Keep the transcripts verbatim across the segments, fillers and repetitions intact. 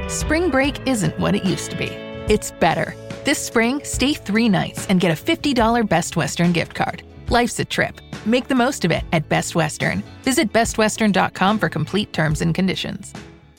Spring break isn't what it used to be. It's better. This spring, stay three nights and get a fifty dollars Best Western gift card. Life's a trip. Make the most of it at Best Western. Visit best western dot com for complete terms and conditions.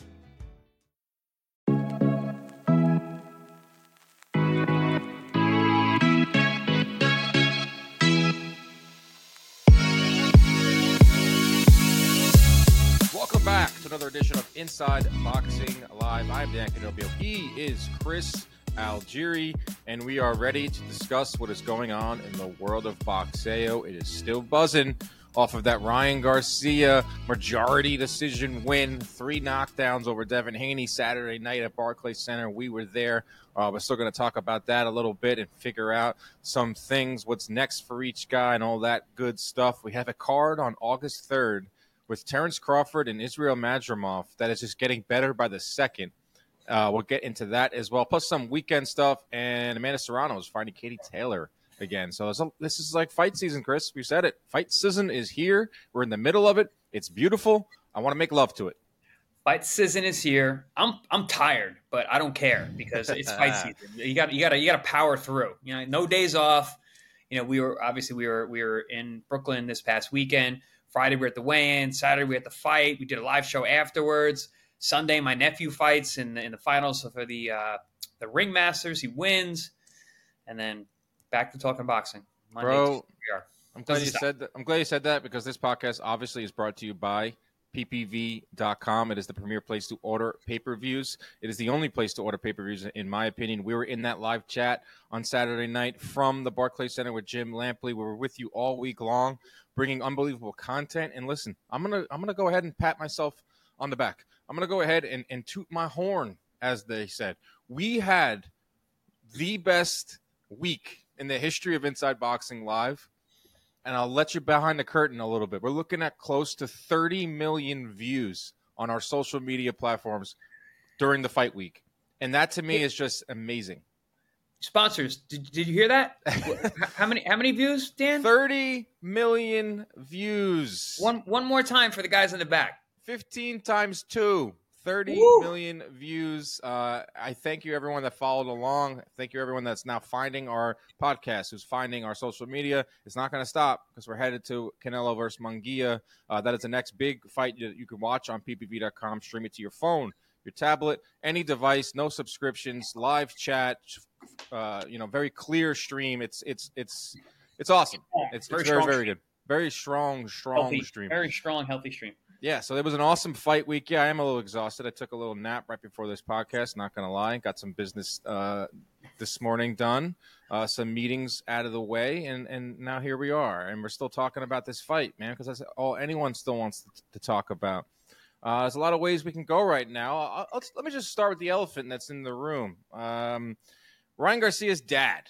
Welcome back to another edition of Inside Boxing Live. I'm Dan Canobio. He is Chris Algieri, and we are ready to discuss what is going on in the world of boxeo. It is still buzzing off of that Ryan Garcia majority decision win, three knockdowns over Devin Haney Saturday night at Barclays Center. We were there. Uh, we're still going to talk about that a little bit and figure out some things, what's next for each guy and all that good stuff. We have a card on August third with Terrence Crawford and Israel Madrimov that is just getting better by the second. Uh, we'll get into that as well, plus some weekend stuff. And Amanda Serrano is fighting Katie Taylor again. So a, this is like fight season, Chris. We said it. Fight season is here. We're in the middle of it. It's beautiful. I want to make love to it. Fight season is here. I'm I'm tired, but I don't care because it's fight season. You got you got to you got to power through. You know, no days off. You know, we were obviously we were we were in Brooklyn this past weekend. Friday we were at the weigh-in. Saturday we were at the fight. We did a live show afterwards. Sunday, my nephew fights in the, in the finals for the uh, the Ring Masters. He wins, and then back to talking boxing. Monday, Bro, we are. I'm glad you said that. I'm glad you said that because this podcast obviously is brought to you by P P V dot com. It is the premier place to order pay-per-views. It is the only place to order pay-per-views, in my opinion. We were in that live chat on Saturday night from the Barclays Center with Jim Lampley. We were with you all week long, bringing unbelievable content. And listen, I'm gonna I'm gonna go ahead and pat myself on the back. I'm going to go ahead and, and toot my horn, as they said. We had the best week in the history of Inside Boxing Live, and I'll let you behind the curtain a little bit. We're looking at close to thirty million views on our social media platforms during the fight week, and that to me is just amazing. Sponsors, did, did you hear that? how many how many views, Dan? thirty million views. One one more time for the guys in the back. fifteen times two, thirty Woo! Million views. Uh, I thank you, everyone that followed along. Thank you, everyone that's now finding our podcast, who's finding our social media. It's not going to stop because we're headed to Canelo versus Munguia. Uh, that is the next big fight that you can watch on P P V dot com. Stream it to your phone, your tablet, any device, no subscriptions, live chat, uh, you know, very clear stream. It's it's it's it's awesome. It's very, it's very, very good. Very strong, strong healthy, stream. Very strong, healthy stream. Yeah, so it was an awesome fight week. Yeah, I am a little exhausted. I took a little nap right before this podcast, not going to lie. Got some business uh, this morning done, uh, some meetings out of the way, and, and now here we are. And we're still talking about this fight, man, because that's all anyone still wants to, to talk about. Uh, there's a lot of ways we can go right now. I'll, I'll, let me just start with the elephant that's in the room. Um, Ryan Garcia's dad,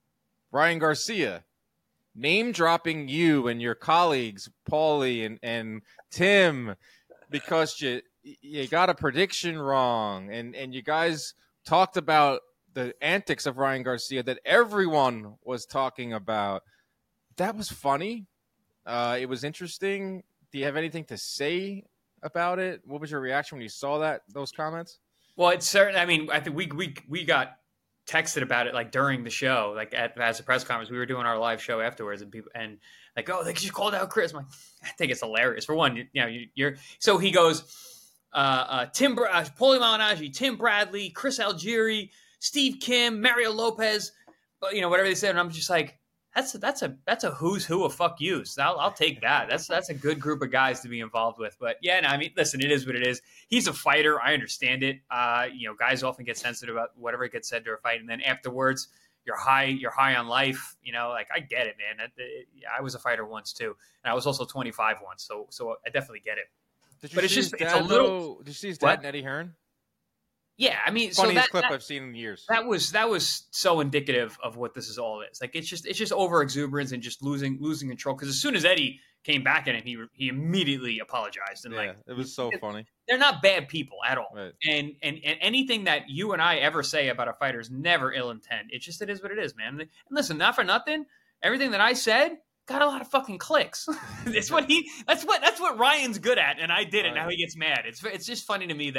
Ryan Garcia, name-dropping you and your colleagues, Paulie and, and Tim, because you you got a prediction wrong, and, and you guys talked about the antics of Ryan Garcia that everyone was talking about. That was funny. Uh, it was interesting. Do you have anything to say about it? What was your reaction when you saw that those comments? Well, it's certain. I mean, I think we we we got texted about it like during the show, like at as a press conference. We were doing our live show afterwards, and people and like, oh, they just called out Chris. I'm like, I think it's hilarious. For one, you, you know, you, you're so he goes, uh, uh, Tim, uh, Paulie Malignaggi, Tim Bradley, Chris Algieri, Steve Kim, Mario Lopez, but you know, whatever they said, and I'm just like, that's a, that's a that's a who's who of fuck yous. I'll, I'll take that. That's that's a good group of guys to be involved with. But yeah, no, I mean, listen, it is what it is. He's a fighter. I understand it. Uh, you know, guys often get sensitive about whatever gets said to a fight, and then afterwards, you're high. You're high on life. You know, like I get it, man. That, it, I was a fighter once too, and I was also twenty-five once. So so I definitely get it. Did you but see it's just his it's dad, a little. though? Did you see his dad, What? and Eddie Hearn? Yeah, I mean, Funniest so that, clip that, I've seen in years. That was that was so indicative of what this is all is. Like it's just it's just over exuberance and just losing losing control. Because as soon as Eddie came back in it, he he immediately apologized and yeah, like it was so funny. They're not bad people at all. Right. And, and and anything that you and I ever say about a fighter is never ill intent. It's just it is what it is, man. And listen, not for nothing, everything that I said got a lot of fucking clicks. That's what he. That's what that's what Ryan's good at, and I did it. Right. Now he gets mad. It's it's just funny to me that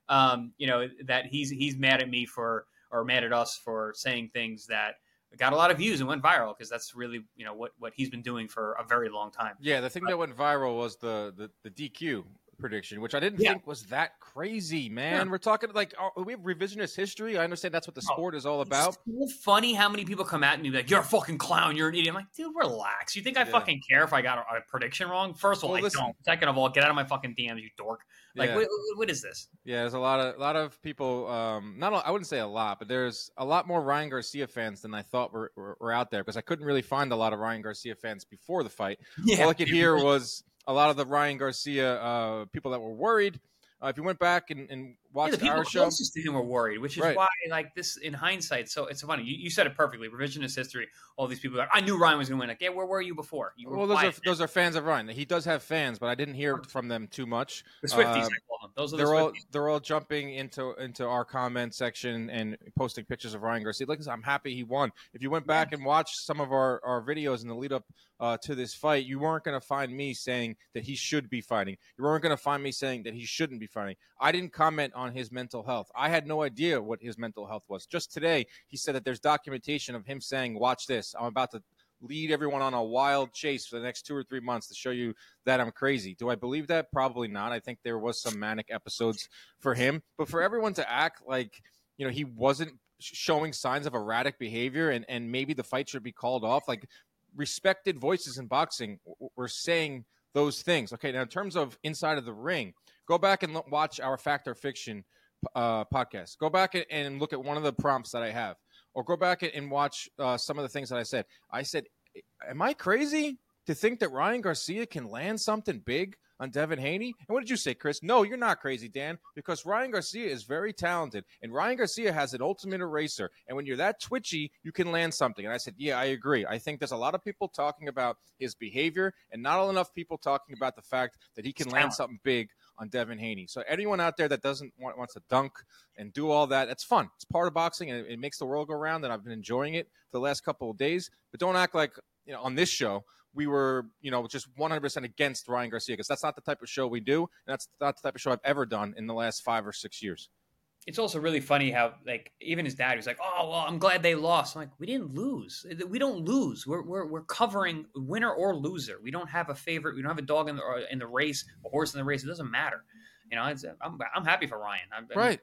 um, you know, that he's he's mad at me for or mad at us for saying things that got a lot of views and went viral, because that's really, you know, what what he's been doing for a very long time. Yeah, the thing that went viral was the the, the D Q prediction, which I didn't yeah. think was that crazy, man. Yeah. We're talking like, oh, we have revisionist history. I understand that's what the sport oh, is all about. It's so funny how many people come at me like, you're a fucking clown, you're an idiot. I'm like, dude, relax. You think I yeah. fucking care if I got a, a prediction wrong? First of all, well, I listen, don't. Second of all, get out of my fucking D Ms, you dork. Like, yeah. what, what is this? Yeah, there's a lot of a lot of people. Um, not a, I wouldn't say a lot, but there's a lot more Ryan Garcia fans than I thought were, were, were out there, because I couldn't really find a lot of Ryan Garcia fans before the fight. Yeah, all I could hear was a lot of the Ryan Garcia uh, people that were worried. Uh, if you went back and, and watched yeah, the people our show, closest to him were worried, which is right. why, like this, in hindsight, so it's funny. You, you said it perfectly. Revisionist history. All these people are, I knew Ryan was going to win. Like, yeah, where were you before? You were well, those are those are fans of Ryan. He does have fans, but I didn't hear from them too much. The Swifties, uh, I call them. Those are they're the all Swifties. They're all jumping into into our comment section and posting pictures of Ryan Garcia. Like, I'm happy he won. If you went back yeah. and watched some of our, our videos in the lead up uh, to this fight, you weren't going to find me saying that he should be fighting. You weren't going to find me saying that he shouldn't be fighting. I didn't comment on his mental health. I had no idea what his mental health was. Just today, he said that there's documentation of him saying, watch this, I'm about to lead everyone on a wild chase for the next two or three months to show you that I'm crazy. Do I believe that? Probably not. I think there was some manic episodes for him. But for everyone to act like, you know, he wasn't showing signs of erratic behavior and, and maybe the fight should be called off, like respected voices in boxing were saying those things. Okay, now in terms of inside of the ring, go back and watch our Fact or Fiction uh, podcast. Go back and look at one of the prompts that I have. Or go back and watch uh, some of the things that I said. I said, am I crazy to think that Ryan Garcia can land something big on Devin Haney? And what did you say, Chris? No, you're not crazy, Dan, because Ryan Garcia is very talented. And Ryan Garcia has an ultimate eraser. And when you're that twitchy, you can land something. And I said, yeah, I agree. I think there's a lot of people talking about his behavior and not enough people talking about the fact that he can land something big on Devin Haney. So anyone out there that doesn't want wants to dunk and do all that, that's fun. It's part of boxing, and it, it makes the world go round, and I've been enjoying it for the last couple of days. But don't act like, you know, on this show we were, you know, just one hundred percent against Ryan Garcia, because that's not the type of show we do, and that's not the type of show I've ever done in the last five or six years. It's also really funny how, like, even his dad was like, "Oh, well, I'm glad they lost." I'm like, "We didn't lose. We don't lose. We're we're we're covering winner or loser. We don't have a favorite. We don't have a dog in the in the race, a horse in the race. It doesn't matter." You know, it's, I'm I'm happy for Ryan. I'm, right.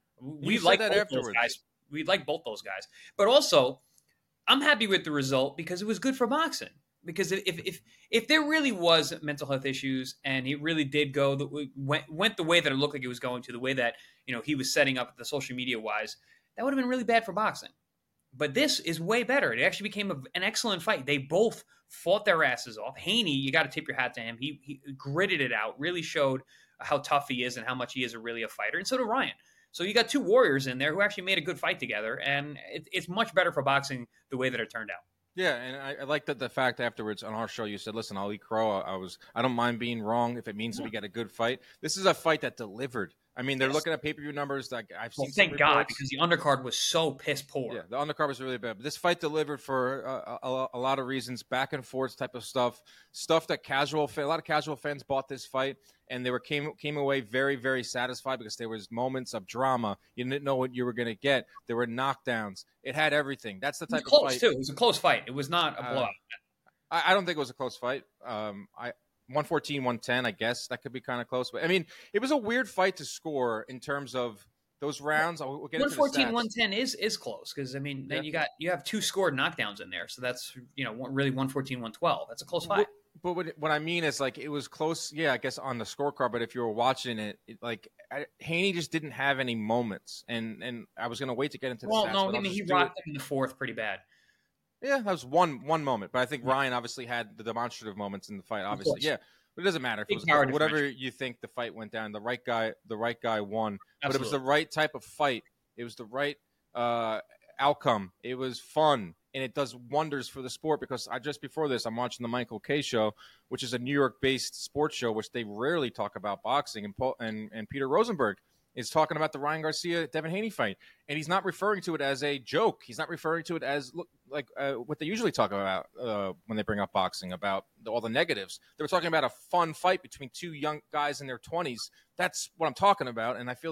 We like that both afterwards. Those guys. We like both those guys, but also I'm happy with the result because it was good for boxing. Because if if if there really was mental health issues and he really did go the went went the way that it looked like it was going to, the way that, you know, he was setting up the social media wise, that would have been really bad for boxing. But this is way better. It actually became a, an excellent fight. They both fought their asses off. Haney, you got to tip your hat to him. He he gritted it out, really showed how tough he is and how much he is a really a fighter. And so did Ryan. So you got two warriors in there who actually made a good fight together. And it, it's much better for boxing the way that it turned out. Yeah, and I, I like that the fact afterwards on our show you said, "Listen, I'll eat crow. I, I was, I don't mind being wrong if it means yeah. that we get a good fight." This is a fight that delivered. I mean, they're yes. looking at pay-per-view numbers. Like I've well, seen. Thank God, because the undercard was so piss poor. Yeah, the undercard was really bad. But this fight delivered for uh, a, a lot of reasons, back and forth type of stuff, stuff that casual, a lot of casual fans bought this fight, and they were came came away very, very satisfied because there was moments of drama. You didn't know what you were going to get. There were knockdowns. It had everything. That's the type it was close of fight. Too. It was a close fight. It was not a blowout. Uh, I, I don't think it was a close fight. Um, I. one fourteen, one ten, I guess that could be kind of close. But I mean, it was a weird fight to score in terms of those rounds. We'll get one fourteen, one ten is is close because I mean, then yeah. you got you have two scored knockdowns in there, so that's, you know, really one fourteen, one twelve. That's a close fight. But, but what, what I mean is, like, it was close, yeah, I guess on the scorecard. But if you were watching it, it like I, Haney just didn't have any moments, and and I was gonna wait to get into the well, stats. no, I mean he rocked them in the fourth pretty bad. Yeah, that was one one moment, but I think Ryan obviously had the demonstrative moments in the fight. Obviously, yeah. But it doesn't matter if it was whatever you think the fight went down. The right guy, the right guy won. Absolutely. But it was the right type of fight. It was the right uh, outcome. It was fun, and it does wonders for the sport. Because I just before this, I'm watching the Michael Kay show, which is a New York-based sports show, which they rarely talk about boxing. And Paul, and and Peter Rosenberg is talking about the Ryan Garcia Devin Haney fight, and he's not referring to it as a joke. He's not referring to it as look like uh, what they usually talk about uh, when they bring up boxing, about the, all the negatives. They were talking about a fun fight between two young guys in their twenties. That's what I'm talking about, and I feel like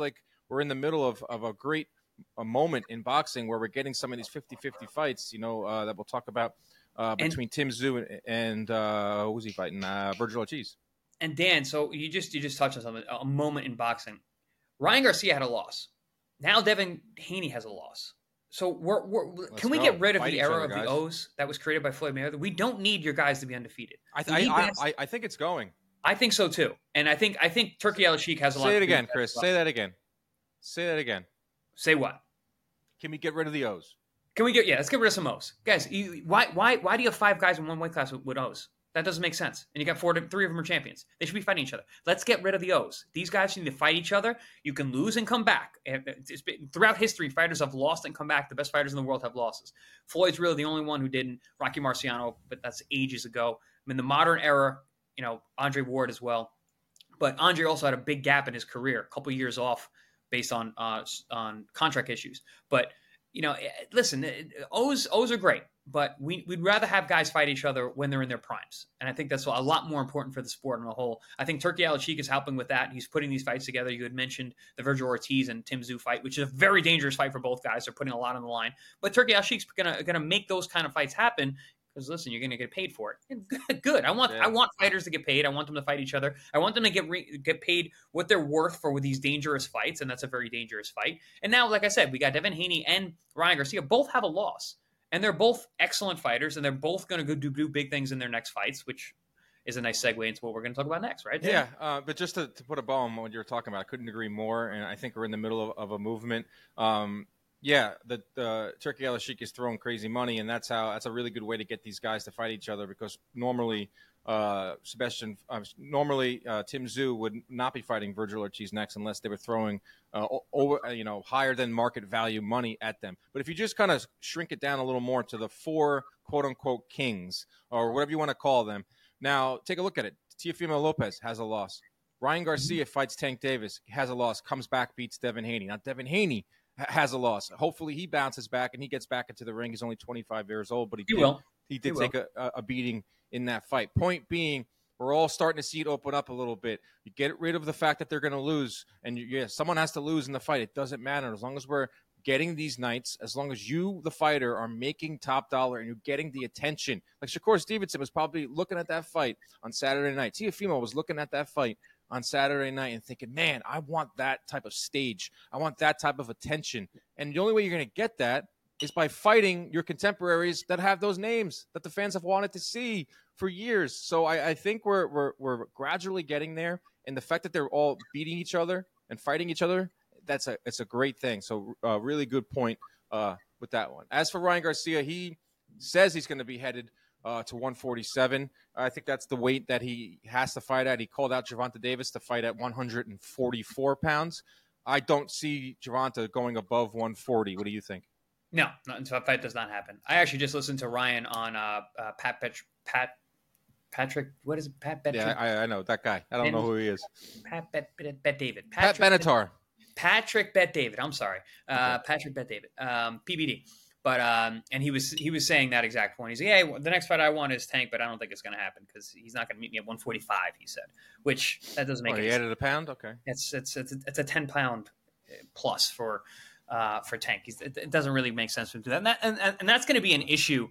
we're in the middle of, of a great a moment in boxing where we're getting some of these fifty-fifty fights, you know, uh, that we'll talk about uh, between and, Tim Tszyu and, and uh, who's he fighting? Uh, Virgil Ortiz. And Dan, so you just you just touched on something, a moment in boxing. Ryan Garcia had a loss. Now Devin Haney has a loss. So we're, we're can we go. get rid of Fight the era other, of guys. the O's that was created by Floyd Mayweather? We don't need your guys to be undefeated. I th- I, I, I think it's going. I think so too. And I think I think Turki Al-Sheikh has a Say lot. Say it again, Chris. Say that again. Say that again. Say what? Can we get rid of the O's? Can we get yeah? Let's get rid of some O's, guys. You, why why why do you have five guys in one weight class with, with O's? That doesn't make sense. And you got four, three of them are champions. They should be fighting each other. Let's get rid of the O's. These guys need to fight each other. You can lose and come back. It's been, throughout history, fighters have lost and come back. The best fighters in the world have losses. Floyd's really the only one who didn't. Rocky Marciano, but that's ages ago. I mean, the modern era, you know, Andre Ward as well. But Andre also had a big gap in his career, a couple years off based on uh, on contract issues. But, you know, listen, O's, O's are great. But we, we'd rather have guys fight each other when they're in their primes. And I think that's a lot more important for the sport on the whole. I think Turki Al-Sheikh is helping with that. He's putting these fights together. You had mentioned the Virgil Ortiz and Tim Tszyu fight, which is a very dangerous fight for both guys. They're putting a lot on the line. But Turki Al-Sheikh's going to make those kind of fights happen because, listen, you're going to get paid for it. And good. I want yeah. I want fighters to get paid. I want them to fight each other. I want them to get re- get paid what they're worth for these dangerous fights, and that's a very dangerous fight. And now, like I said, we got Devin Haney and Ryan Garcia. Both have a loss. And they're both excellent fighters, and they're both going to go do, do big things in their next fights, which is a nice segue into what we're going to talk about next, right? Yeah, uh, but just to, to put a bow on what you were talking about, I couldn't agree more, and I think we're in the middle of, of a movement. Um, yeah, the, the Turki Al-Sheikh is throwing crazy money, and that's how that's a really good way to get these guys to fight each other because normally uh, Sebastian, uh, normally uh, Tim Tszyu would not be fighting Virgil Ortiz next unless they were throwing uh, over, you know, higher than market value money at them. But if you just kind of shrink it down a little more to the four quote unquote kings or whatever you want to call them, now take a look at it. Teofimo Lopez has a loss. Ryan Garcia fights Tank Davis, has a loss, comes back, beats Devin Haney. Now Devin Haney has a loss. Hopefully he bounces back and he gets back into the ring. He's only twenty-five years old, but he, he did, will. He did he take will. A, a beating in that fight. Point being, we're all starting to see it open up a little bit. You get rid of the fact that they're going to lose, and you, yeah, someone has to lose in the fight. It doesn't matter as long as we're getting these nights, as long as you, the fighter, are making top dollar and you're getting the attention. Like Shakur Stevenson was probably looking at that fight on Saturday night. Teofimo was looking at that fight on Saturday night and thinking, man, I want that type of stage. I want that type of attention. And the only way you're going to get that is by fighting your contemporaries that have those names that the fans have wanted to see for years. So I, I think we're, we're we're gradually getting there. And the fact that they're all beating each other and fighting each other, that's a it's a great thing. So a uh, really good point uh, with that one. As for Ryan Garcia, he says he's going to be headed uh, to one forty-seven. I think that's the weight that he has to fight at. He called out Gervonta Davis to fight at one forty-four pounds. I don't see Gervonta going above one forty. What do you think? No, not, so that does not happen. I actually just listened to Ryan on uh, uh, Pat Pet- Pat Patrick. What is it? Pat Bet? Yeah, I, I know that guy. I don't ben, know who he is. Pat Bet, Bet, Bet David. Patrick Pat Benatar. Patrick Bet David. I'm sorry, uh, okay. Patrick Bet David. Um, P B D. But um, and he was he was saying that exact point. He's like, hey, the next fight I want is Tank, but I don't think it's going to happen because he's not going to meet me at one forty-five. He said, which that doesn't make oh, any he sense. added a pound. Okay, it's it's it's it's a ten pound plus for. Uh, for Tank. He's, it, it doesn't really make sense for him to do that. And, that, and, and that's going to be an issue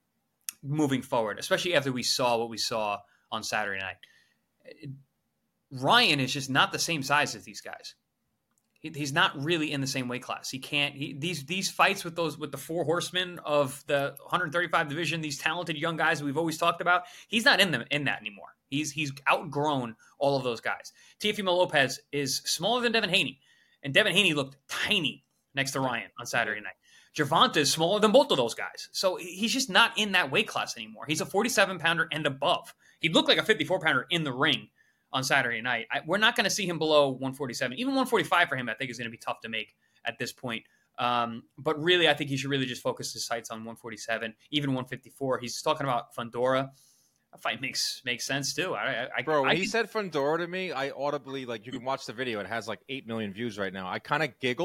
moving forward, especially after we saw what we saw on Saturday night. It, Ryan is just not the same size as these guys. He, he's not really in the same weight class. He can't. He, these these fights with those with the four horsemen of the one thirty-five division, these talented young guys that we've always talked about, he's not in them in that anymore. He's he's outgrown all of those guys. Teofimo Lopez is smaller than Devin Haney, and Devin Haney looked tiny next to Ryan on Saturday night. Gervonta is smaller than both of those guys. So he's just not in that weight class anymore. He's a forty-seven pounder and above. He looked like a fifty-four pounder in the ring on Saturday night. I, we're not going to see him below one forty-seven. Even one forty-five for him, I think, is going to be tough to make at this point. Um, but really, I think he should really just focus his sights on one forty-seven, even one fifty-four. He's talking about Fundora. That fight makes makes sense too. I, I, Bro, when I he can... said Fundora to me, I audibly, like, you can watch the video. It has like eight million views right now. I kind of giggled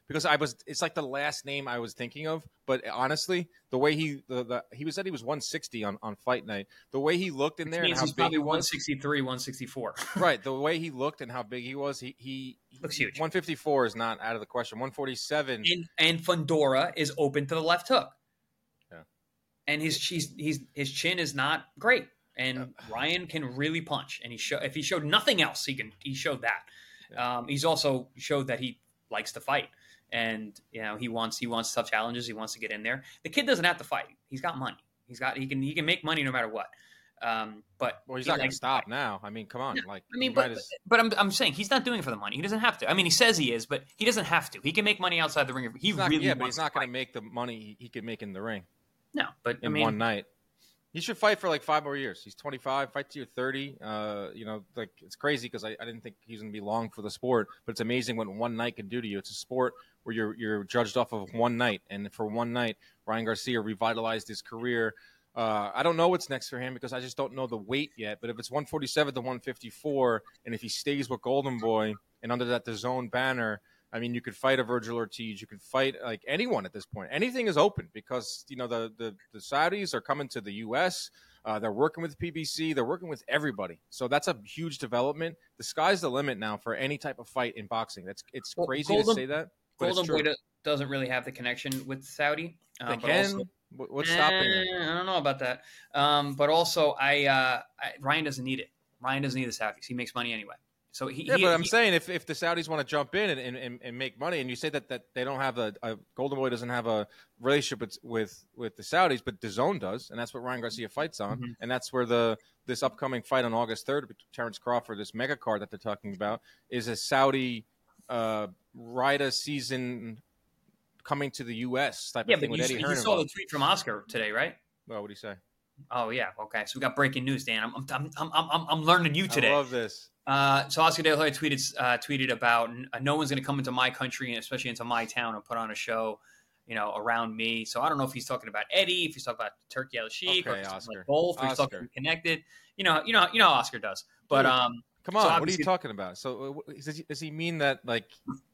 because I was. It's like the last name I was thinking of. But honestly, the way he the, the he was said he was one sixty on, on fight night. The way he looked in Which there means and how he's big probably he was, one sixty-three, one sixty-four. right? The way he looked and how big he was, he he looks huge. one fifty-four is not out of the question. one forty-seven. And, and Fundora is open to the left hook. Yeah. And his he's, he's his chin is not great. And Ryan can really punch. And he show if he showed nothing else, he can he showed that. Yeah. Um, he's also showed that he likes to fight. And you know, he wants he wants tough challenges, he wants to get in there. The kid doesn't have to fight. He's got money. He's got he can he can make money no matter what. Um, but well, he's he not going to likes stop now. I mean, come on. No, like I mean, you but, might as- but I'm I'm saying he's not doing it for the money. He doesn't have to. I mean, he says he is, but he doesn't have to. He can make money outside the ring. He he's not, really yeah, but wants he's not to going fight. to make the money he, he could make in the ring No, but in I mean, one night. He should fight for like five more years. He's twenty-five, fight to your thirty. Uh, you know, like it's crazy because I, I didn't think he's going to be long for the sport, but it's amazing what one night can do to you. It's a sport where you're you're judged off of one night, and for one night, Ryan Garcia revitalized his career. Uh, I don't know what's next for him because I just don't know the weight yet. But if it's one forty-seven to one fifty-four, and if he stays with Golden Boy and under that D A Z N banner, I mean, you could fight a Virgil Ortiz. You could fight like anyone at this point. Anything is open because, you know, the, the, the Saudis are coming to the U S. Uh, they're working with P B C. They're working with everybody. So that's a huge development. The sky's the limit now for any type of fight in boxing. That's It's Well, crazy Golden- to say that, but Golden it's true. Boy do- doesn't really have the connection with Saudi. They Um, but can. also, What- What's stopping Eh, them? I don't know about that. Um, but also, I, uh, I Ryan doesn't need it. Ryan doesn't need the Saudis. He makes money anyway. So he, Yeah, he, but I'm he- saying if, if the Saudis want to jump in and, and, and make money, and you say that, that they don't have a, a Golden Boy doesn't have a relationship with with, with the Saudis, but D A Z N does, and that's what Ryan Garcia fights on, Mhm. and that's where the this upcoming fight on August third with Terrence Crawford, this mega card that they're talking about, is a Saudi uh, Rida season coming to the U S type yeah, of thing but with you, Eddie you Hearn saw the involved. tweet from Oscar today, right? Well, what do you say? Oh yeah, okay. So we got breaking news, Dan. I'm I'm I'm I'm, I'm learning you today. I love this. Uh, so Oscar De La Hoya tweeted uh, tweeted about uh, no one's going to come into my country, and especially into my town, and put on a show, you know, around me. So I don't know if he's talking about Eddie, if he's talking about Turkey Al Sheikh, or Okay, if he's talking Oscar. about both, or he's Oscar. talking connected. You know, you know, you know how Oscar does. But Dude, um, Come so on, what are you obviously- talking about? So uh, does he, does he mean that like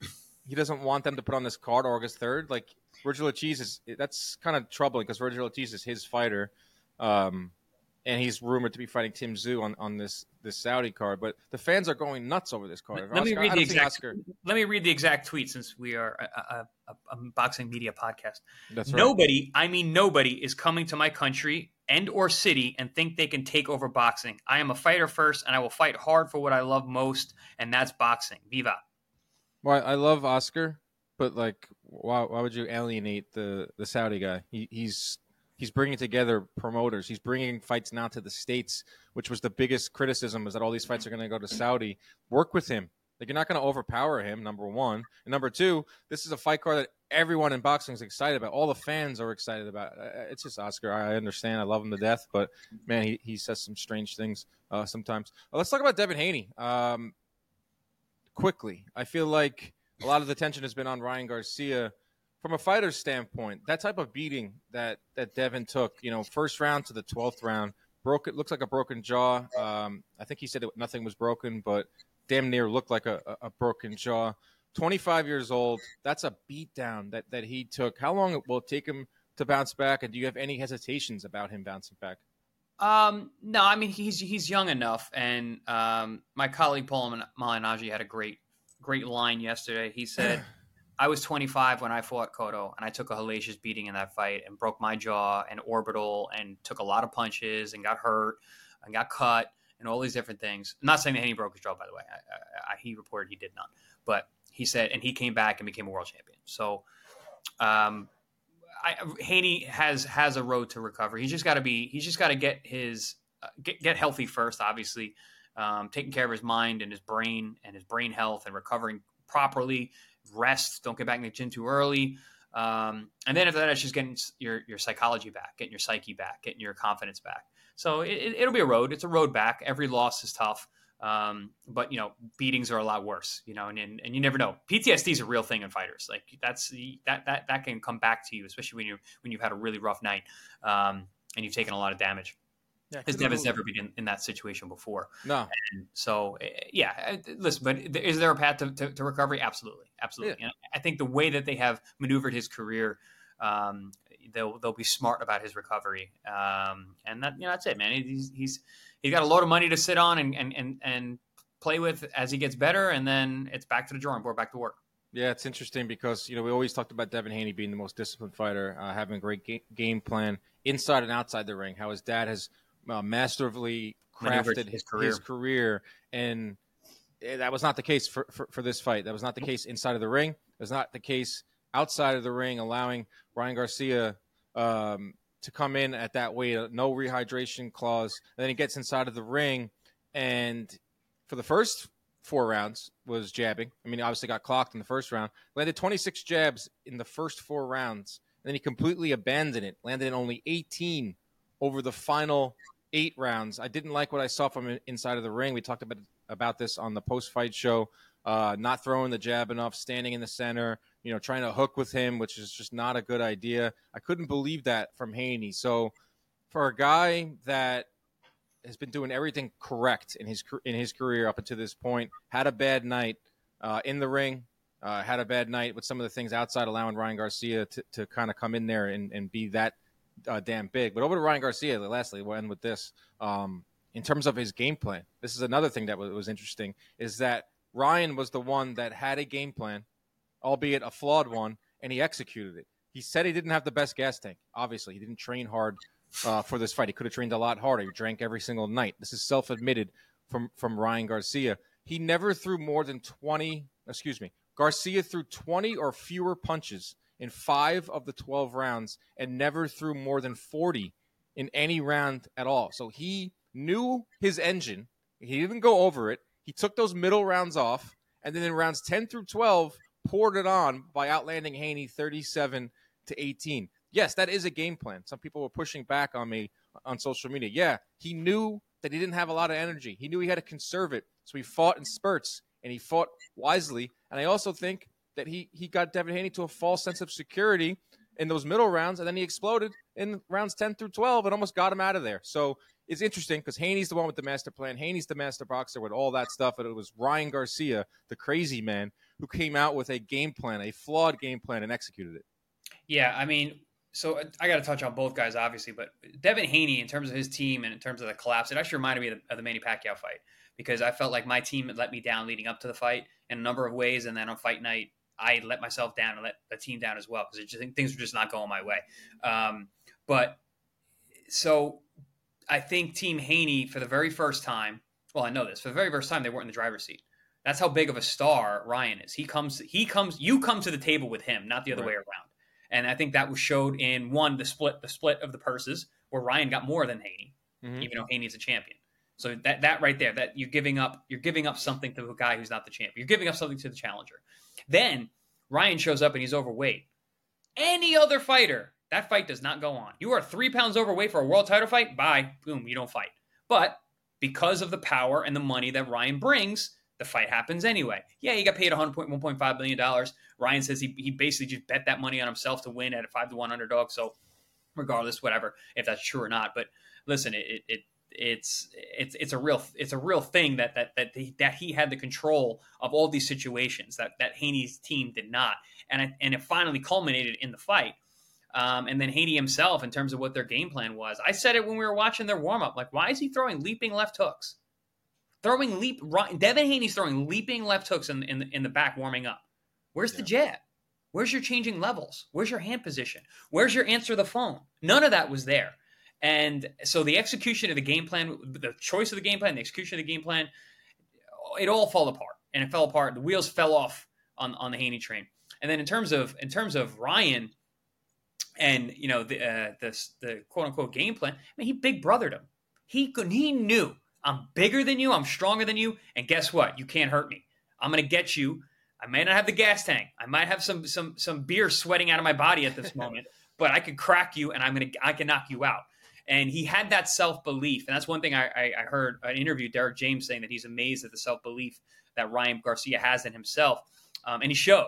he doesn't want them to put on this card August third? Like Virgil Ortiz is that's kind of troubling because Virgil Ortiz is his fighter, um, and he's rumored to be fighting Tim Tszyu on, on this this Saudi card. But the fans are going nuts over this card. Let me Oscar- read I the don't think exact. Oscar- Let me read the exact tweet since we are a, a, a, a boxing media podcast. That's right. Nobody, I mean nobody, is coming to my country and or city and think they can take over boxing. I am a fighter first, and I will fight hard for what I love most, and that's boxing. Viva! Well, I love Oscar, but like, why why would you alienate the the Saudi guy? He, he's he's bringing together promoters. He's bringing fights now to the States, which was the biggest criticism, is that all these fights are going to go to Saudi. Work with him. Like, you're not going to overpower him, number one. And number two, this is a fight card that everyone in boxing is excited about. All the fans are excited about. Uh, It's just Oscar. I understand. I love him to death. But, man, he, he says some strange things uh, sometimes. Uh, let's talk about Devin Haney. Um, quickly, I feel like a lot of the attention has been on Ryan Garcia. From a fighter's standpoint, that type of beating that, that Devin took, you know, first round to the twelfth round, broke it looks like a broken jaw. Um, I think he said it, nothing was broken, but damn near looked like a, a broken jaw. twenty-five years old. That's a beatdown that, that he took. How long will it take him to bounce back? And do you have any hesitations about him bouncing back? Um, no, I mean he's he's young enough, and um, my colleague Paul Malignaggi had a great great line yesterday. He said, "I was twenty-five when I fought Cotto, and I took a hellacious beating in that fight, and broke my jaw and orbital, and took a lot of punches, and got hurt, and got cut, and all these different things. I'm not saying that he broke his jaw, by the way. I, I, he reported he did not, but he said, and he came back and became a world champion. So, um." I, Haney has has a road to recovery. He's just got to be. He's just got to get his uh, get get healthy first. Obviously, um, taking care of his mind and his brain and his brain health and recovering properly. Rest. Don't get back in the gym too early. Um, and then after that, it's just getting your your psychology back, getting your psyche back, getting your confidence back. So it, it'll be a road. It's a road back. Every loss is tough. Um, but you know, beatings are a lot worse, you know, and, and, and you never know. P T S D is a real thing in fighters. Like that's that, that, that can come back to you, especially when you, when you've had a really rough night, um, and you've taken a lot of damage. Yeah, because Devin's never been in, in that situation before. No. And so, yeah, listen, but is there a path to, to, to recovery? Absolutely. Absolutely. Yeah. And I think the way that they have maneuvered his career, um, they'll they'll be smart about his recovery. Um, and that, you know, that's it, man. He's he's he's got a load of money to sit on and and and, and play with as he gets better, and then it's back to the drawing board, back to work. Yeah, it's interesting because, you know, we always talked about Devin Haney being the most disciplined fighter, uh, having a great ga- game plan inside and outside the ring, how his dad has uh, masterfully crafted his career. his career. And that was not the case for, for, for this fight. That was not the case inside of the ring. It was not the case outside of the ring, allowing Ryan Garcia um, to come in at that weight, no rehydration clause. And then he gets inside of the ring, and for the first four rounds was jabbing. I mean, he obviously got clocked in the first round. Landed twenty-six jabs in the first four rounds. And then he completely abandoned it. Landed in only eighteen over the final eight rounds. I didn't like what I saw from him inside of the ring. We talked about, about this on the post-fight show. Uh, not throwing the jab enough, standing in the center, you know, trying to hook with him, which is just not a good idea. I couldn't believe that from Haney. So for a guy that has been doing everything correct in his in his career up until this point, had a bad night uh, in the ring, uh, had a bad night with some of the things outside, allowing Ryan Garcia to, to kind of come in there and, and be that uh, damn big. But over to Ryan Garcia, lastly, we'll end with this. Um, in terms of his game plan, this is another thing that was, was interesting, is that Ryan was the one that had a game plan, albeit a flawed one, and he executed it. He said he didn't have the best gas tank. Obviously, he didn't train hard Uh, for this fight. He could have trained a lot harder. He drank every single night. This is self-admitted from, from Ryan Garcia. He never threw more than twenty, excuse me, Garcia threw twenty or fewer punches in five of the twelve rounds and never threw more than forty in any round at all. So he knew his engine. He didn't go over it. He took those middle rounds off, and then in rounds ten through twelve, poured it on by outlanding Haney thirty-seven to eighteen. Yes, that is a game plan. Some people were pushing back on me on social media. Yeah, he knew that he didn't have a lot of energy. He knew he had to conserve it. So he fought in spurts, and he fought wisely. And I also think that he, he got Devin Haney to a false sense of security in those middle rounds, and then he exploded in rounds ten through twelve and almost got him out of there. So it's interesting because Haney's the one with the master plan. Haney's the master boxer with all that stuff. And it was Ryan Garcia, the crazy man, who came out with a game plan, a flawed game plan, and executed it. Yeah, I mean, so I got to touch on both guys, obviously, but Devin Haney, in terms of his team and in terms of the collapse, it actually reminded me of the, of the Manny Pacquiao fight, because I felt like my team had let me down leading up to the fight in a number of ways, and then on fight night, I let myself down and let the team down as well, because things were just not going my way. Um, but so I think Team Haney, for the very first time, well, I know this, for the very first time, they weren't in the driver's seat. That's how big of a star Ryan is. He comes, he comes, you come to the table with him, not the other right. way around. And I think that was showed in one, the split, the split of the purses, where Ryan got more than Haney, mm-hmm. even though Haney's a champion. So that that right there, that you're giving up, you're giving up something to a guy who's not the champion. You're giving up something to the challenger. Then Ryan shows up and he's overweight. Any other fighter, that fight does not go on. You are three pounds overweight for a world title fight. Bye, boom, you don't fight. But because of the power and the money that Ryan brings, the fight happens anyway. Yeah, he got paid one point five million dollars. Ryan says he he basically just bet that money on himself to win at a five to one underdog. So regardless, whatever, if that's true or not. But listen, it it it's it's it's a real it's a real thing that that that he, that he had the control of all these situations that that Haney's team did not, and it, and it finally culminated in the fight. Um, and then Haney himself, in terms of what their game plan was, I said it when we were watching their warm up. Like, why is he throwing leaping left hooks? Throwing leap, Devin Haney's throwing leaping left hooks in, in, the, in the back warming up. Where's yeah. the jab? Where's your changing levels? Where's your hand position? Where's your answer the phone? None of that was there. And so the execution of the game plan, the choice of the game plan, the execution of the game plan, it all fell apart. And it fell apart. The wheels fell off on, on the Haney train. And then in terms of in terms of Ryan and, you know, the uh, the, the quote unquote game plan, I mean, he big brothered him. He could he knew. I'm bigger than you. I'm stronger than you. And guess what? You can't hurt me. I'm going to get you. I may not have the gas tank. I might have some some some beer sweating out of my body at this moment, but I can crack you and I'm going to I can knock you out. And he had that self-belief. And that's one thing I, I, I heard an interview, Derek James, saying that he's amazed at the self-belief that Ryan Garcia has in himself. Um, and he showed.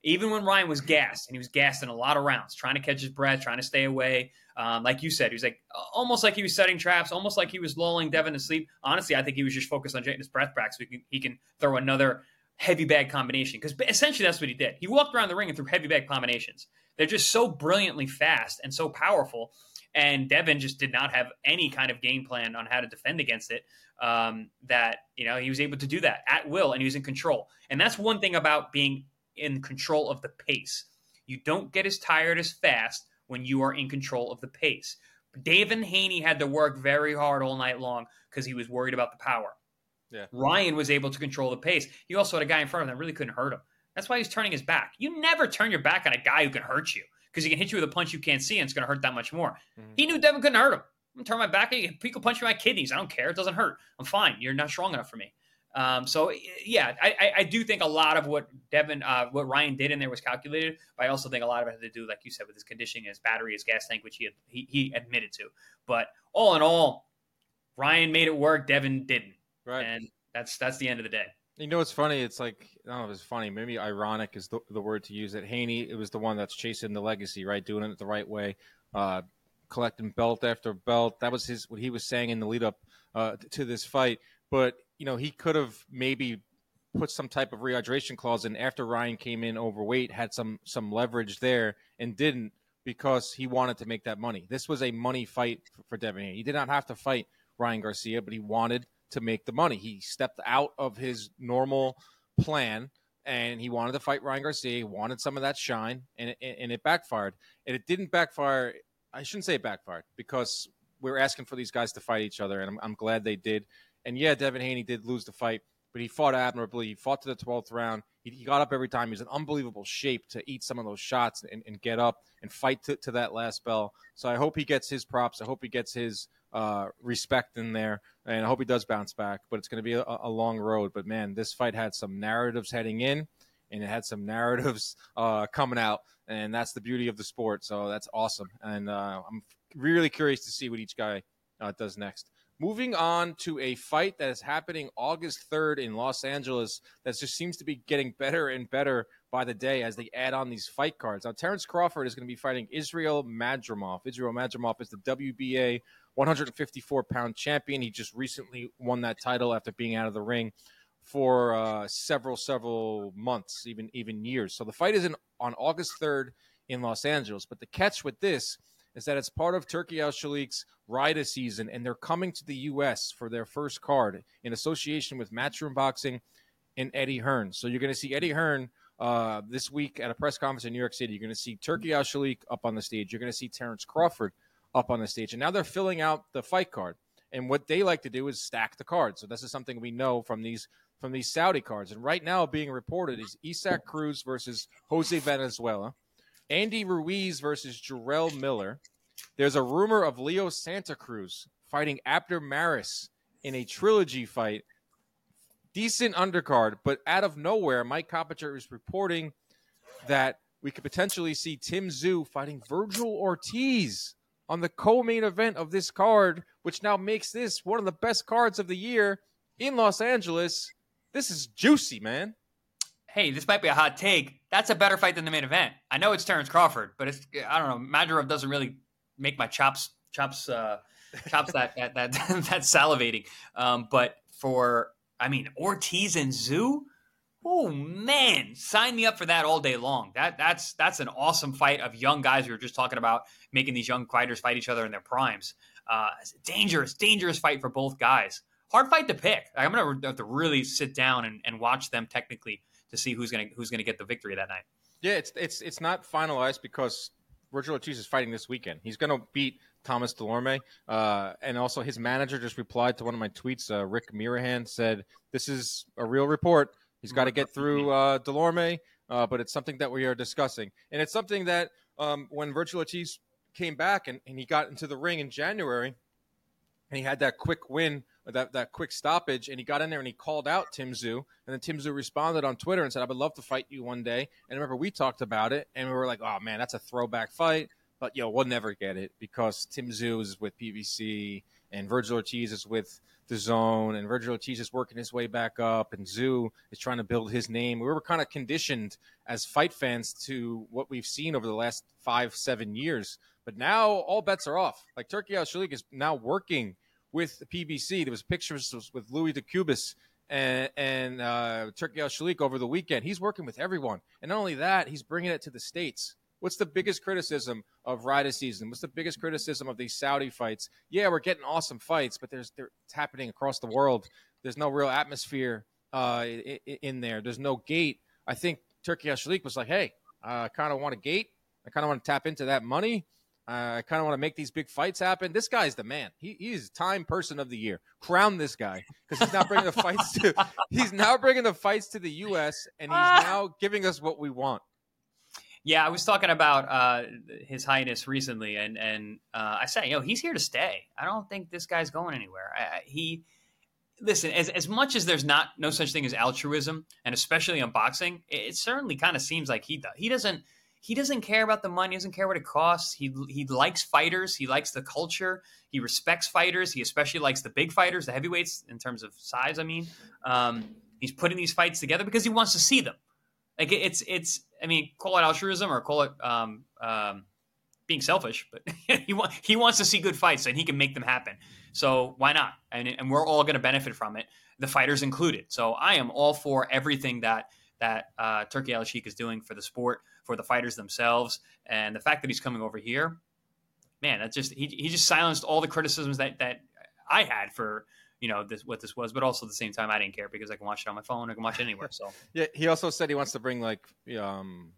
even when Ryan was gassed, and he was gassed in a lot of rounds, trying to catch his breath, trying to stay away. Um, like you said, he was like almost like he was setting traps, almost like he was lulling Devin to sleep. Honestly, I think he was just focused on getting his breath back so he can, he can throw another heavy bag combination, because essentially that's what he did. He walked around the ring and threw heavy bag combinations. They're just so brilliantly fast and so powerful, and Devin just did not have any kind of game plan on how to defend against it. Um, that you know he was able to do that at will, and he was in control. And that's one thing about being in control of the pace. You don't get as tired as fast when you are in control of the pace. Devin Haney had to work very hard all night long because he was worried about the power. Yeah. Ryan was able to control the pace. He also had a guy in front of him that really couldn't hurt him. That's why he's turning his back. You never turn your back on a guy who can hurt you, because he can hit you with a punch you can't see, and it's going to hurt that much more. Mm-hmm. He knew Devin couldn't hurt him. I'm going to turn my back. He could punch me in my kidneys. I don't care. It doesn't hurt. I'm fine. You're not strong enough for me. Um, so, yeah, I, I do think a lot of what Devin, uh, what Ryan did in there was calculated, but I also think a lot of it had to do, like you said, with his conditioning, his battery, his gas tank, which he, had, he he admitted to. But all in all, Ryan made it work. Devin didn't. Right. And that's that's the end of the day. You know, it's funny. It's like, I don't know if it's funny. Maybe ironic is the, the word to use. That Haney, it was the one that's chasing the legacy, right? Doing it the right way, uh, collecting belt after belt. That was his what he was saying in the lead up uh, to this fight. But, you know, he could have maybe put some type of rehydration clause in after Ryan came in overweight, had some some leverage there, and didn't, because he wanted to make that money. This was a money fight for, for Devin Haney. He did not have to fight Ryan Garcia, but he wanted to make the money. He stepped out of his normal plan, and he wanted to fight Ryan Garcia. He wanted some of that shine, and it, and it backfired. And it didn't backfire. I shouldn't say it backfired, because we're asking for these guys to fight each other, and I'm, I'm glad they did. And, yeah, Devin Haney did lose the fight, but he fought admirably. He fought to the twelfth round. He, he got up every time. He was in unbelievable shape to eat some of those shots and, and get up and fight to, to that last bell. So I hope he gets his props. I hope he gets his uh, respect in there, and I hope he does bounce back. But it's going to be a, a long road. But, man, this fight had some narratives heading in, and it had some narratives uh, coming out, and that's the beauty of the sport. So that's awesome. And uh, I'm really curious to see what each guy uh, does next. Moving on to a fight that is happening August third in Los Angeles that just seems to be getting better and better by the day as they add on these fight cards. Now, Terrence Crawford is going to be fighting Israel Madrimov. Israel Madrimov is the W B A one fifty-four pound champion. He just recently won that title after being out of the ring for uh, several, several months, even even years. So the fight is in, on August third in Los Angeles. But the catch with this is that it's part of Turki Al-Shalik's Rida season, and they're coming to the U S for their first card in association with Matchroom Boxing and Eddie Hearn. So you're going to see Eddie Hearn uh, this week at a press conference in New York City. You're going to see Turki Al-Shalik up on the stage. You're going to see Terrence Crawford up on the stage. And now they're filling out the fight card. And what they like to do is stack the cards. So this is something we know from these from these Saudi cards. And right now being reported is Isaac Cruz versus Jose Venezuela, Andy Ruiz versus Jarrell Miller. There's a rumor of Leo Santa Cruz fighting Abner Maris in a trilogy fight. Decent undercard, but out of nowhere, Mike Coppinger is reporting that we could potentially see Tim Tszyu fighting Virgil Ortiz on the co-main event of this card, which now makes this one of the best cards of the year in Los Angeles. This is juicy, man. Hey, this might be a hot take. That's a better fight than the main event. I know it's Terrence Crawford, but it's I don't know. Madrimov doesn't really make my chops chops uh, chops that that that that salivating. Um, but for I mean Ortiz and Tszyu, oh man, sign me up for that all day long. That that's that's an awesome fight of young guys. We were just talking about making these young fighters fight each other in their primes. Uh, it's a dangerous, dangerous fight for both guys. Hard fight to pick. I'm gonna have to really sit down and, and watch them technically to see who's gonna who's gonna get the victory that night. Yeah, it's it's it's not finalized because Virgil Ortiz is fighting this weekend. He's going to beat Thomas Delorme. Uh, and also his manager just replied to one of my tweets. Uh, Rick Mirahan said, this is a real report. He's got to get through uh, Delorme, uh, but it's something that we are discussing. And it's something that um, when Virgil Ortiz came back and, and he got into the ring in January and he had that quick win, that, that quick stoppage, and he got in there and he called out Tim Tszyu. And then Tim Tszyu responded on Twitter and said, I would love to fight you one day. And remember, we talked about it, and we were like, oh, man, that's a throwback fight. But, yo, we'll never get it because Tim Tszyu is with P B C, and Virgil Ortiz is with the Zone, and Virgil Ortiz is working his way back up, and Zoo is trying to build his name. We were kind of conditioned as fight fans to what we've seen over the last five, seven years. But now all bets are off. Like Turki Al-Shalik is now working with the P B C. There was pictures with Louis DeCubas and, and uh, Turki Al-Shalik over the weekend. He's working with everyone. And not only that, he's bringing it to the States. What's the biggest criticism of Rida season? What's the biggest criticism of these Saudi fights? Yeah, we're getting awesome fights, but there's it's happening across the world. There's no real atmosphere uh, in there. There's no gate. I think Turki Al-Shalik was like, hey, uh, I kind of want a gate. I kind of want to tap into that money. Uh, I kind of want to make these big fights happen. This guy's the man. He, he is Time Person of the Year. Crown this guy because he's now bringing the fights to. He's now bringing the fights to the U S and he's now giving us what we want. Yeah, I was talking about uh, His Highness recently, and and uh, I said, you know, he's here to stay. I don't think this guy's going anywhere. I, he, listen, as as much as there's not no such thing as altruism, and especially in boxing, it, it certainly kind of seems like he does. He doesn't he doesn't care about the money. He doesn't care what it costs. He he likes fighters. He likes the culture. He respects fighters. He especially likes the big fighters, the heavyweights in terms of size. I mean, um, he's putting these fights together because he wants to see them. Like it's it's I mean, call it altruism or call it um, um, being selfish, but he wa- he wants to see good fights and he can make them happen. So why not? And, and we're all going to benefit from it, the fighters included. So I am all for everything that that uh, Turki Al-Shalik is doing for the sport, for the fighters themselves, and the fact that he's coming over here, man, that just he he just silenced all the criticisms that that I had for. You know, this what this was, but also at the same time, I didn't care because I can watch it on my phone. I can watch it anywhere. So yeah, he also said he wants to bring like um,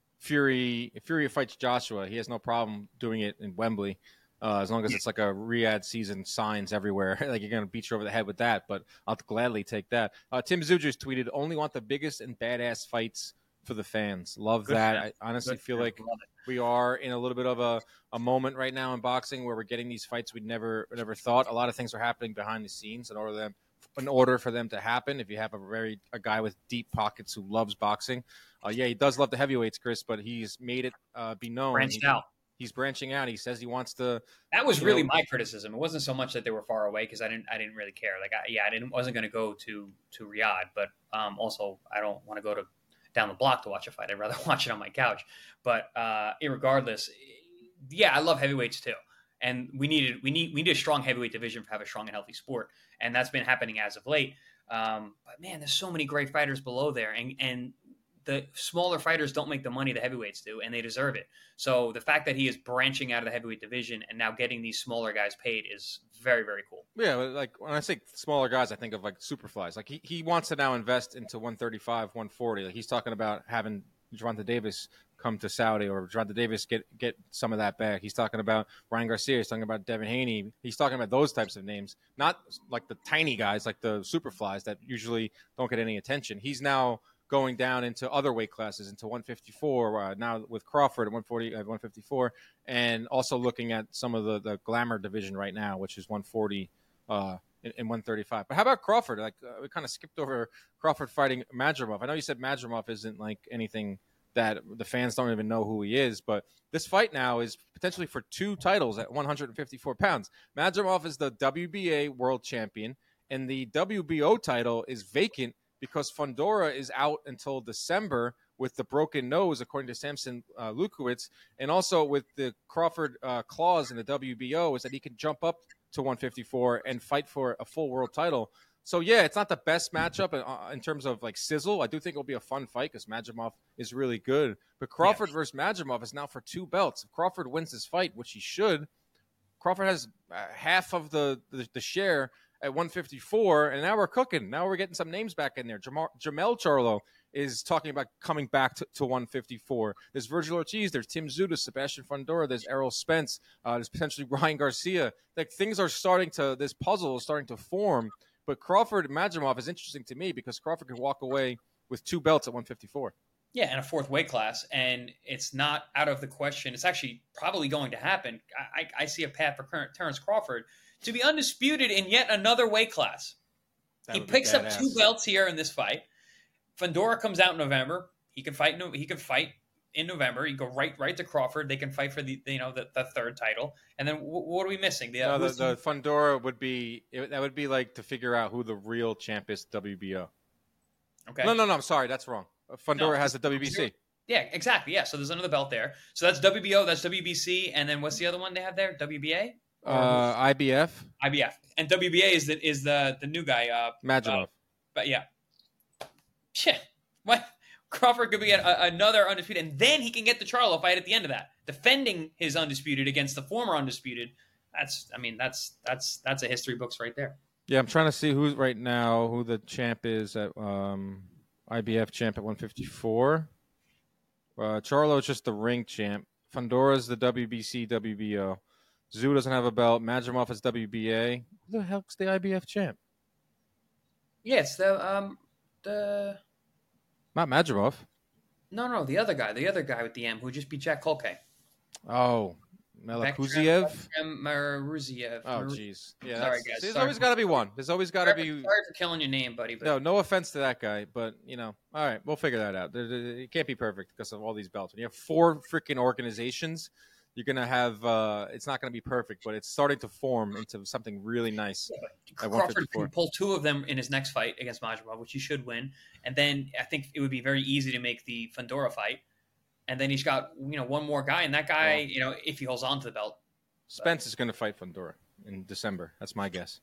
Fury. If Fury fights Joshua, he has no problem doing it in Wembley, uh, as long as it's like a Riyadh season signs everywhere. Like you're gonna beat you over the head with that, but I'll gladly take that. Uh, Tim Zujas tweeted, "Only want the biggest and badass fights for the fans." Love Good that. I honestly Good feel like we are in a little bit of a, a moment right now in boxing where we're getting these fights we never never thought. A lot of things are happening behind the scenes in order for them, in order for them to happen. If you have a very a guy with deep pockets who loves boxing, uh, yeah, he does love the heavyweights, Chris, but he's made it uh, be known. Branched he, out. He's branching out. He says he wants to. That was really know, my criticism. It wasn't so much that they were far away because I didn't I didn't really care. Like I, yeah, I didn't wasn't going to go to to Riyadh, but um, also I don't want to go to down the block to watch a fight. I'd rather watch it on my couch. But uh, irregardless, yeah, I love heavyweights too. And we needed we need we need a strong heavyweight division to have a strong and healthy sport. And that's been happening as of late. Um, but man, there's so many great fighters below there. And and the smaller fighters don't make the money the heavyweights do, and they deserve it. So the fact that he is branching out of the heavyweight division and now getting these smaller guys paid is very, very cool. Yeah, like when I say smaller guys, I think of like Superflies. Like he, he wants to now invest into one thirty-five, one forty. Like he's talking about having Gervonta Davis come to Saudi or Gervonta Davis get get some of that back. He's talking about Ryan Garcia. He's talking about Devin Haney. He's talking about those types of names, not like the tiny guys like the Superflies that usually don't get any attention. He's now going down into other weight classes, into one fifty-four, uh, now with Crawford at one forty, uh, one fifty-four, and also looking at some of the, the glamour division right now, which is one forty uh, and, and one thirty-five. But how about Crawford? Like uh, we kind of skipped over Crawford fighting Madrimov. I know you said Madrimov isn't like anything that the fans don't even know who he is, but this fight now is potentially for two titles at one fifty-four pounds. Madrimov is the W B A world champion, and the W B O title is vacant because Fundora is out until December with the broken nose, according to Samson uh, Lukowicz, and also with the Crawford uh, clause in the W B O is that he can jump up to one fifty-four and fight for a full world title. So, yeah, it's not the best matchup in, uh, in terms of, like, sizzle. I do think it'll be a fun fight because Madrimov is really good. But Crawford yeah. versus Madrimov is now for two belts. If Crawford wins this fight, which he should, Crawford has uh, half of the, the, the share at one fifty-four, and now we're cooking. Now we're getting some names back in there. Jamar, Jamel Charlo is talking about coming back to, to one fifty-four. There's Virgil Ortiz. There's Tim Zudas, Sebastian Fundora. There's Errol Spence. Uh, there's potentially Ryan Garcia. Like things are starting to – this puzzle is starting to form. But Crawford Madrimov is interesting to me because Crawford can walk away with two belts at one fifty-four. Yeah, and a fourth weight class, and it's not out of the question. It's actually probably going to happen. I, I, I see a path for Terrence Crawford to be undisputed in yet another weight class. That he picks up two belts here in this fight. Fundora comes out in November. He can fight. He can fight in November. You go right right to Crawford. They can fight for the you know the, the third title. And then w- what are we missing? The, no, uh, the, the Fundora would be it, that would be like to figure out who the real champ is. W B O. Okay. No, no, no. I'm sorry, that's wrong. Fundora no, has the W B C. Yeah, exactly. Yeah, so there's another belt there. So that's W B O, that's W B C, and then what's the other one they have there? W B A? Uh, I B F. I B F. And W B A is the is the the new guy. Uh, Majimov. Uh, but yeah. Shit. What? Crawford could be a, another undisputed, and then he can get the Charlo fight at the end of that, defending his undisputed against the former undisputed. That's, I mean, that's that's that's a history books right there. Yeah, I'm trying to see who's right now who the champ is at um, I B F champ at one fifty-four. Uh, Charlo is just the ring champ. Fundora's the W B C, W B O. Zoo doesn't have a belt. Majimov is W B A. Who the hell's the I B F champ? Yes, yeah, the um the not Majimov. No, no, the other guy, the other guy with the M who just beat Jack Kolke. Oh, Melakuziev. Maruziev. Oh, jeez. Yeah, sorry, guys. There's sorry. always got to be one. There's always got to be. Sorry for killing your name, buddy. But... No, no offense to that guy, but you know, all right, we'll figure that out. It can't be perfect because of all these belts. When you have four freaking organizations, you're gonna have. Uh, it's not gonna be perfect, but it's starting to form into something really nice. Yeah, Crawford can pull two of them in his next fight against Majimov, which he should win, and then I think it would be very easy to make the Fundora fight. And then he's got you know one more guy, and that guy, yeah. you know, if he holds on to the belt. Spence but. is going to fight Fundora in December. That's my guess.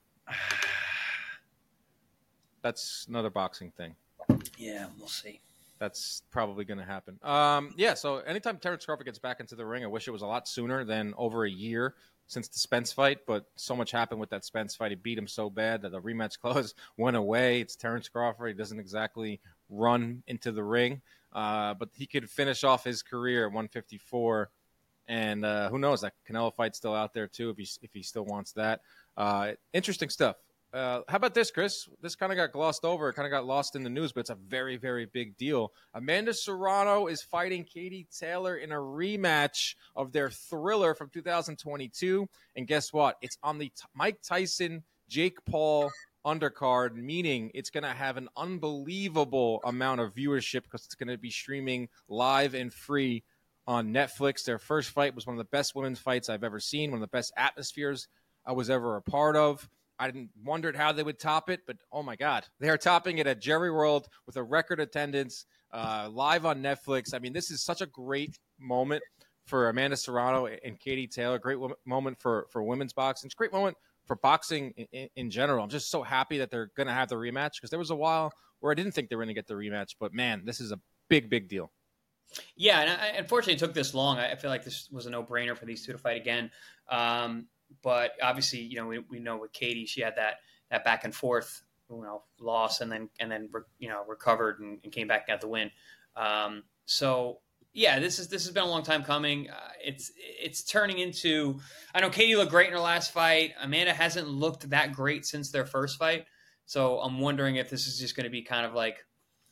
That's another boxing thing. Yeah, we'll see. That's probably going to happen. Um, yeah, so anytime Terence Crawford gets back into the ring, I wish it was a lot sooner than over a year since the Spence fight, but so much happened with that Spence fight. He beat him so bad that the rematch clause went away. It's Terence Crawford. He doesn't exactly run into the ring, uh, but he could finish off his career at one fifty-four. And uh, who knows? That Canelo fight's still out there too, if he if he still wants that. Uh, interesting stuff. Uh, how about this, Chris? This kind of got glossed over. It kind of got lost in the news, but it's a very, very big deal. Amanda Serrano is fighting Katie Taylor in a rematch of their thriller from two thousand twenty-two. And guess what? It's on the T- Mike Tyson, Jake Paul undercard, meaning it's going to have an unbelievable amount of viewership because it's going to be streaming live and free on Netflix. Their first fight was one of the best women's fights I've ever seen, one of the best atmospheres I was ever a part of. I didn't wondered how they would top it, but oh my God, they are topping it at Jerry World with a record attendance, uh, live on Netflix. I mean, this is such a great moment for Amanda Serrano and Katie Taylor. Great w- moment for, for women's boxing. It's a great moment for boxing in, in, in general. I'm just so happy that they're going to have the rematch because there was a while where I didn't think they were going to get the rematch, but man, this is a big, big deal. Yeah, and I, unfortunately, it took this long. I feel like this was a no-brainer for these two to fight again. Um, but obviously, you know, we, we know with Katie, she had that that back and forth, you know, loss and then and then you know recovered and, and came back and got the win. Um, so yeah, this is this has been a long time coming. Uh, it's it's turning into. I know Katie looked great in her last fight. Amanda hasn't looked that great since their first fight. So I'm wondering if this is just going to be kind of like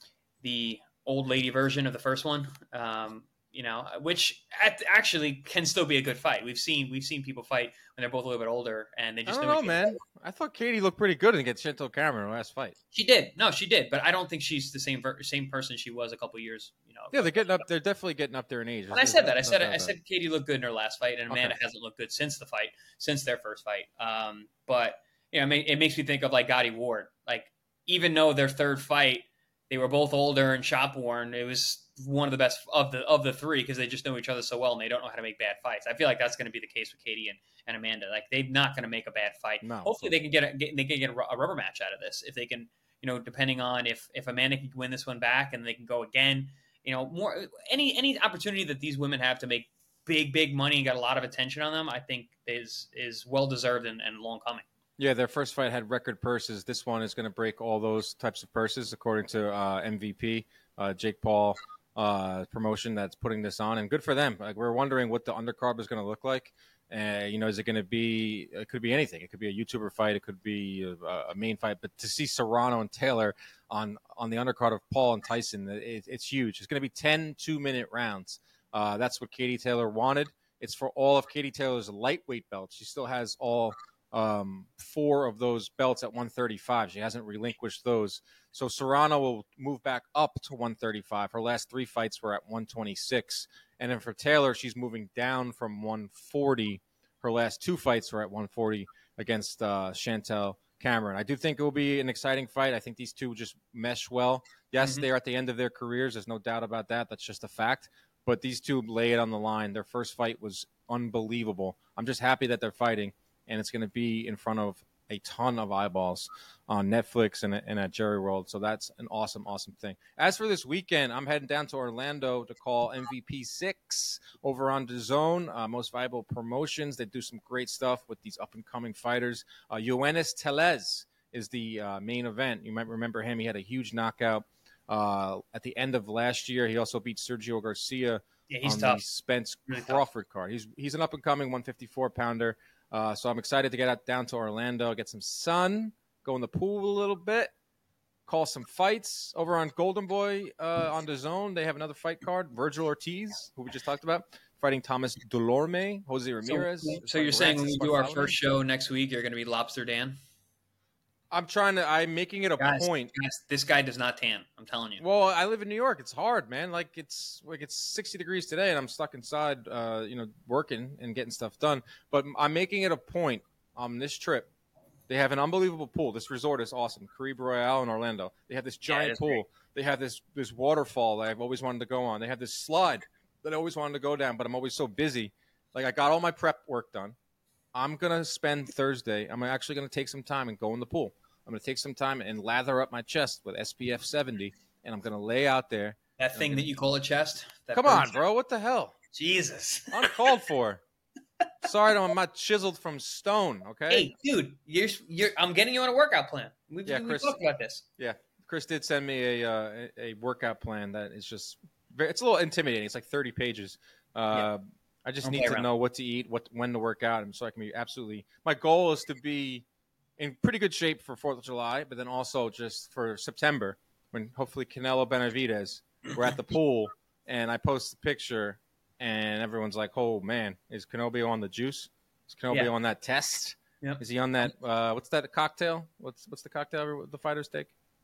the old lady version of the first one, um, you know, which at, actually can still be a good fight. We've seen we've seen people fight when they're both a little bit older, and they just I don't know, man. I thought Katie looked pretty good against Chantal Cameron in her last fight. She did, no, she did, but I don't think she's the same same person she was a couple of years. You know, yeah, they're getting up. They're definitely getting up there in age. And I said that. I said I said Katie looked good in her last fight, and Amanda okay. hasn't looked good since the fight, since their first fight. Um, but you know, it makes me think of like Gotti Ward. Like even though their third fight, they were both older and shop worn. It was one of the best of the of the three because they just know each other so well and they don't know how to make bad fights. I feel like that's going to be the case with Katie and, and Amanda. Like they're not going to make a bad fight. No. Hopefully they can get, a, get they can get a rubber match out of this if they can. You know, depending on if if Amanda can win this one back and they can go again. You know, more any any opportunity that these women have to make big big money and got a lot of attention on them, I think is is well deserved and, and long coming. Yeah, their first fight had record purses. This one is going to break all those types of purses, according to uh, M V P, uh, Jake Paul uh, promotion that's putting this on. And good for them. Like we're wondering what the undercard is going to look like. Uh, you know, is it going to be? It could be anything. It could be a YouTuber fight. It could be a, a main fight. But to see Serrano and Taylor on on the undercard of Paul and Tyson, it, it's huge. It's going to be ten two-minute rounds. Uh, that's what Katie Taylor wanted. It's for all of Katie Taylor's lightweight belts. She still has all. um, four of those belts at one thirty-five. She hasn't relinquished those. So Serrano will move back up to one thirty-five. Her last three fights were at one twenty-six. And then for Taylor, she's moving down from one forty. Her last two fights were at one forty against uh, Chantel Cameron. I do think it will be an exciting fight. I think these two just mesh well. Yes, mm-hmm. They're at the end of their careers. There's no doubt about that. That's just a fact. But these two lay it on the line. Their first fight was unbelievable. I'm just happy that they're fighting, and it's going to be in front of a ton of eyeballs on Netflix and, and at Jerry World. So that's an awesome, awesome thing. As for this weekend, I'm heading down to Orlando to call M V P six over on DAZN, uh, Most Valuable Promotions. They do some great stuff with these up-and-coming fighters. Uh, Yoenis Tellez is the uh, main event. You might remember him. He had a huge knockout uh, at the end of last year. He also beat Sergio Garcia yeah, he's on tough. the Spence really Crawford tough. card. He's, he's an up-and-coming one fifty-four pounder. Uh, so I'm excited to get out down to Orlando, get some sun, go in the pool a little bit, call some fights over on Golden Boy uh, on DAZN. They have another fight card. Virgil Ortiz, who we just talked about, fighting Thomas Delorme, Jose Ramirez. So, so you're saying when we do our first show next week, you're going to be Lobster Dan? I'm trying to. I'm making it a guys, point. Guys, this guy does not tan. I'm telling you. Well, I live in New York. It's hard, man. Like it's like it's sixty degrees today, and I'm stuck inside, uh, you know, working and getting stuff done. But I'm making it a point on this trip. They have an unbelievable pool. This resort is awesome. Caribe Royale in Orlando. They have this giant yeah, pool. Great. They have this this waterfall that I've always wanted to go on. They have this slide that I always wanted to go down, but I'm always so busy. Like I got all my prep work done. I'm gonna spend Thursday. I'm actually gonna take some time and go in the pool. I'm going to take some time and lather up my chest with S P F seventy, and I'm going to lay out there. That thing gonna... that you call a chest? That Come on, bro. What the hell? Jesus. Uncalled for. Sorry, I'm not chiseled from stone, okay? Hey, dude, you're, you're, I'm getting you on a workout plan. We've, yeah, we Chris, talked about this. Yeah, Chris did send me a, uh, a workout plan that is just very, it's a little intimidating. It's like thirty pages. Uh, yeah. I just Don't need to around. know what to eat, what when to work out, and so I can be absolutely – my goal is to be – in pretty good shape for fourth of July, but then also just for September when hopefully Canelo Benavidez, we're at the pool, and I post a picture, and everyone's like, oh, man, is Canelo on the juice? Is Canelo yeah. on that test? Yep. Is he on that uh, – what's that cocktail? What's what's the cocktail the fighters take?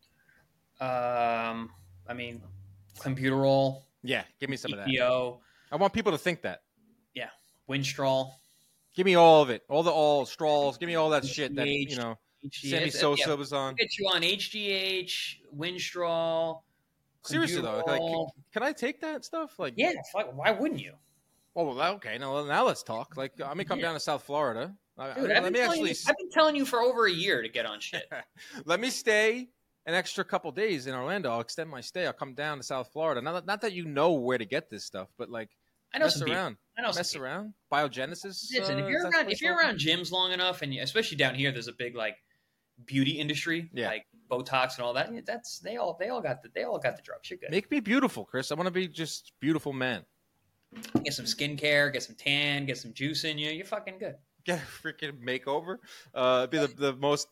Um, I mean, clenbuterol. Yeah, give me some E P O. of that. I want people to think that. Yeah, Winstrol. Give me all of it, all the all straws. Give me all that shit that you know. H G H. Sammy Sosa yeah, was on. Get you on H G H, Winstrol. Seriously though, like, can, can I take that stuff? Like, yeah, why wouldn't you? Oh, well, okay. Now, now let's talk. Like, I may come yeah. down to South Florida. Dude, I, I've, let been me actually. You, I've been telling you for over a year to get on shit. Let me stay an extra couple days in Orlando. I'll extend my stay. I'll come down to South Florida. Not, not that you know where to get this stuff, but like. I know mess some around. I know mess some around. Biogenesis. Listen, uh, if you're around, if you're around gyms long enough, and you, especially down here, there's a big like beauty industry, yeah. like Botox and all that. That's they all they all got the they all got the drugs. You're good. Make me beautiful, Chris. I want to be just beautiful man. Get some skincare, get some tan, get some juice in you. You're fucking good. Get a freaking makeover. Uh, be the the most.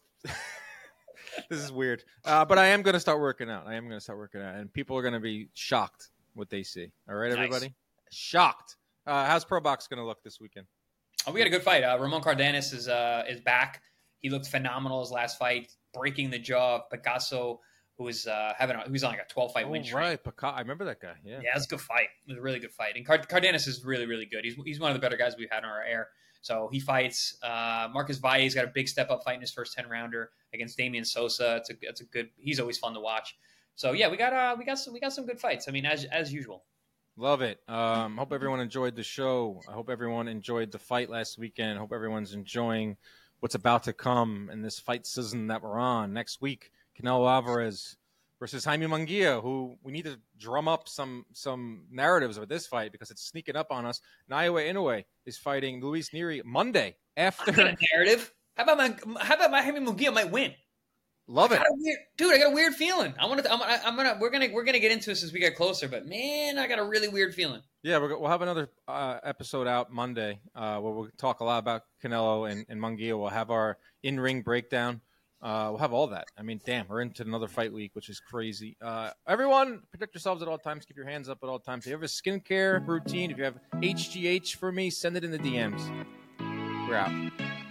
This is weird, uh, but I am going to start working out. I am going to start working out, and people are going to be shocked what they see. All right, nice. everybody. Shocked. Uh, how's Pro Box going to look this weekend? Oh, we got a good fight. Uh, Ramon Cardenas is uh, is back. He looked phenomenal his last fight, breaking the jaw of Picasso, who was uh, having a, who was on like a twelve fight oh, win streak. Right, Picasso. I remember that guy. Yeah, yeah, it was a good fight. It was a really good fight. And Card- Cardenas is really, really good. He's he's one of the better guys we've had on our air. So he fights. Uh, Marcus Valle's got a big step up fight in his first ten rounder against Damian Sosa. It's a it's a good. He's always fun to watch. So yeah, we got uh we got some we got some good fights. I mean, as as usual. Love it. Um, hope everyone enjoyed the show. I hope everyone enjoyed the fight last weekend. Hope everyone's enjoying what's about to come in this fight season that we're on. Next week, Canelo Alvarez versus Jaime Munguia, who we need to drum up some some narratives with this fight because it's sneaking up on us. Naoya Inoue is fighting Luis Nery Monday after. I got a narrative. How about my how about my Jaime Munguia might win? Love it, weird, dude. I got a weird feeling. I want to. I'm, I'm gonna. We're gonna. We're gonna get into this as we get closer. But man, I got a really weird feeling. Yeah, we're, we'll have another uh, episode out Monday uh, where we'll talk a lot about Canelo and, and Munguia. We'll have our in-ring breakdown. Uh, we'll have all that. I mean, damn, we're into another fight week, which is crazy. Uh, everyone, protect yourselves at all times. Keep your hands up at all times. If you have a skincare routine, if you have H G H for me, send it in the D Ms. We're out.